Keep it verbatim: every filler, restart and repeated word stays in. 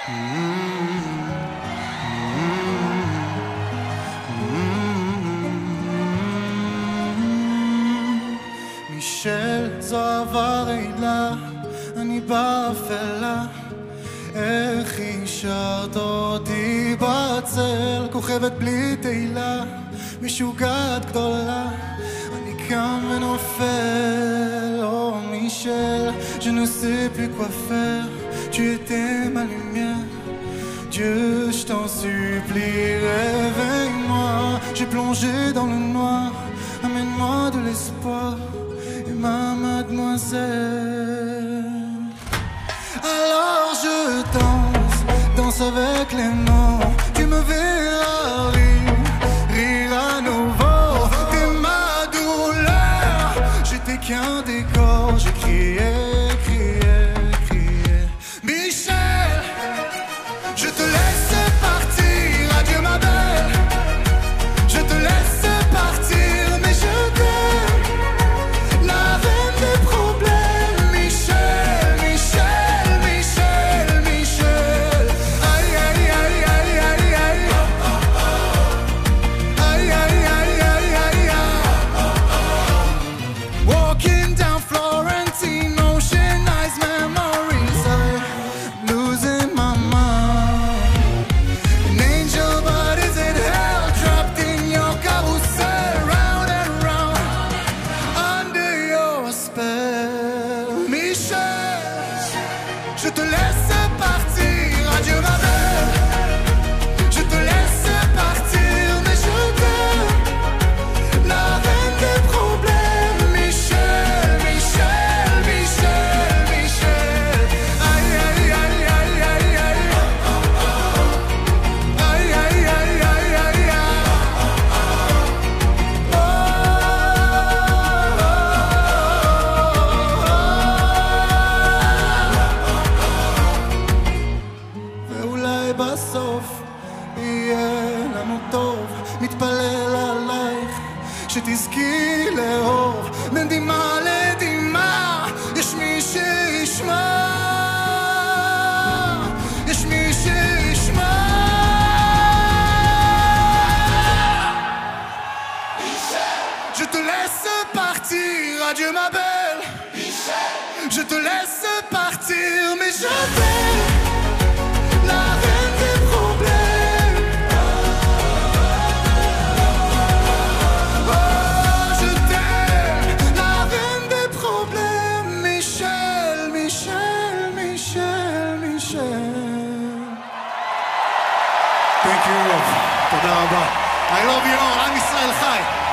מישל, זו אהבה רעילה, אני באפלה. איך השארת אותי בצל, כוכבת בלי תהילה, משוגעת גדולה, אני קם ונופל. Oh Michel, je ne sais plus quoi faire, tu étais ma lumière. Dieu, je t'en supplie, réveille-moi. J'ai plongé dans le noir, amène-moi de l'espoir, et ma mademoiselle. Alors je danse, danse avec les morts. Tu me verras rire, rire à nouveau. T'es ma douleur, j'étais qu'un décor. J'ai crié, crié, crié. Michel, je te laisse partir, adieu ma belle. Je te laisse partir, mais je t'aime, la reine des problèmes. Michel, Michel, Michel, Michel. Aïe, aïe, aïe, aïe, aïe, aïe. Aïe, aïe, aïe, aïe, aïe, aïe. Walking down Florentine, ocean eyes memories. I'm losing my mind. An angel, but is it hell? Trapped in your carousel, round and round, under your spell. Michel, je te laisse partir, adieu ma belle. Je te laisse partir, mais je t'aime, la reine des problèmes. Michel, Michel, Michel, Michel. Aïe, aïe, aïe, aïe, aïe, aïe. Aïe, aïe, aïe, aïe, aïe, aïe. Oh, ואולי בסוף יהיה לנו טוב. מתפלל עלייך שתזכי לאהוב, בין דמעה לדמעה יש מי שישמע, יש מי שישמע. Je te laisse partir, adieu ma belle. Je te laisse partir, mais je t'aime, la reine des problèmes. Oh, je t'aime, la reine des problèmes. Michel, Michel, Michel, Michel. Thank you. תודה רבה. I love you all. עם ישראל חי.